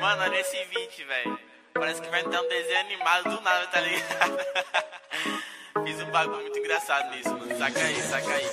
Mano, olha esse beat, velho. Parece que vai ter um desenho animado do nada, tá ligado? Fiz um bagulho muito engraçado nisso, mano. Saca aí, saca aí.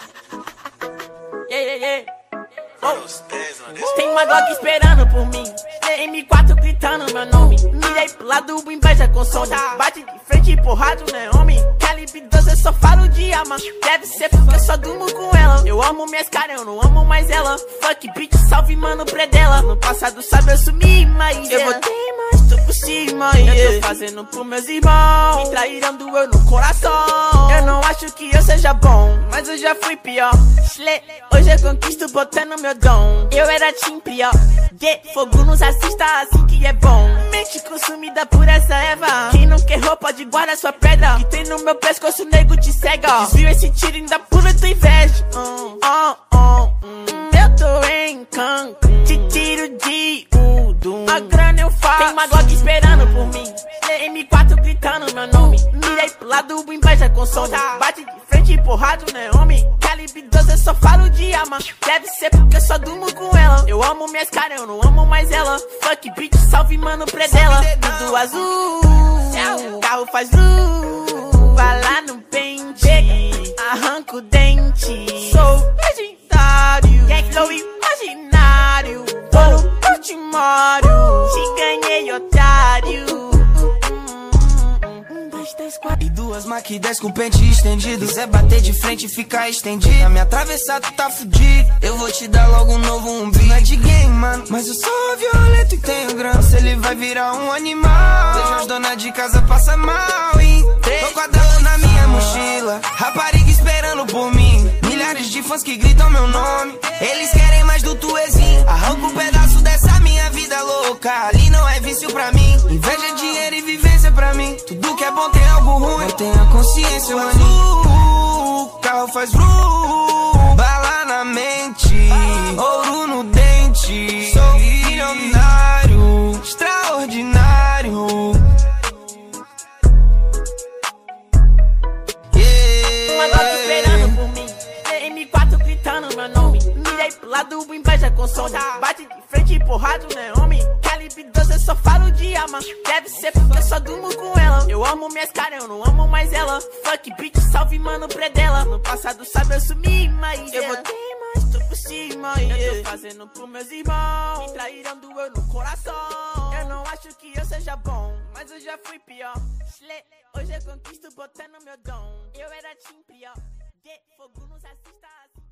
Tem uma Glock esperando por mim, M4 gritando meu nome. Mirei pro lado, inveja consome. Bate de frente e porrado, né, homem? Calibre 12, eu só falo de arma. Deve ser porque eu só durmo com ela. Eu amo minhas caras, eu não amo mais ela. Fuck bitch, salve mano, predela. No passado sabe eu sumi, mas eu voltei, mas tô por cima. Eu tô fazendo pros meus irmãos. Me traíram, doeu no coração. Eu não acho que eu seja bom, mas eu já fui pior. Hoje eu conquisto botando meu dom. Eu era team pior. Fogo nos assista assim que é bom. Mente consumida por essa erva. Quem não quer roupa de guarda sua pedra. Que tem no meu pescoço, o nego te cega. Desvio esse tiro ainda pula tua inveja. Eu tô em Cancún, te tiro de Udum. A grana eu faço. Tem uma Glock esperando por mim, M4 gritando meu nome. Mirei pro lado, inveja consome. Bate de frente e porrado, né, homem? Calibre 12, eu só falo de arma. Deve ser porque eu só durmo com ela. Eu amo minhas caras, eu não amo mais ela. Fuck bitch, salve mano, predela. Tudo azul, carro faz luz. Vai lá no pente, arranca o dente. Sou legendário, gang flow imaginário. Tô no Portimário, te ganhei, otário. E duas Mach 10 com pente estendido. Quiser bater de frente e ficar estendido, a minha atravessada tá fudido. Eu vou te dar logo um novo umbigo. Não é de game, mano, mas eu sou violento e tenho grana. Se ele vai virar um animal, vejo as donas de casa passar mal. E tô quadrado na minha mochila, rapariga esperando por mim. Milhares de fãs que gritam meu nome. Eles querem mais do tuezinho. Arranca um pedaço dessa minha vida louca. Ali não é vício pra mim. Inveja, dinheiro e vivência pra mim. Tudo que é bom tem algo ruim. Eu tenho a consciência, mano. Carro faz bala na mente, ouro no dente. Sou milionário, extraordinário. Uma Glock esperando por mim, M4 gritando meu nome. Mirei pro lado, inveja consome. Bate de frente e porrado, né, homem? Calibre 12, eu só falo de arma. Deve ser porque eu só durmo com ela. Eu amo minhas caras, eu não amo mais ela. Fuck bitch, salve mano, predela. No passado sabe eu sumi, mas eu voltei, mas tô por cima. Eu tô fazendo pros meus irmãos. Me traíram, doeu no coração. Eu não acho que eu seja bom, mas eu já fui pior. Hoje eu conquisto botando meu dom. Eu era team pior. Fogo nos assista assim.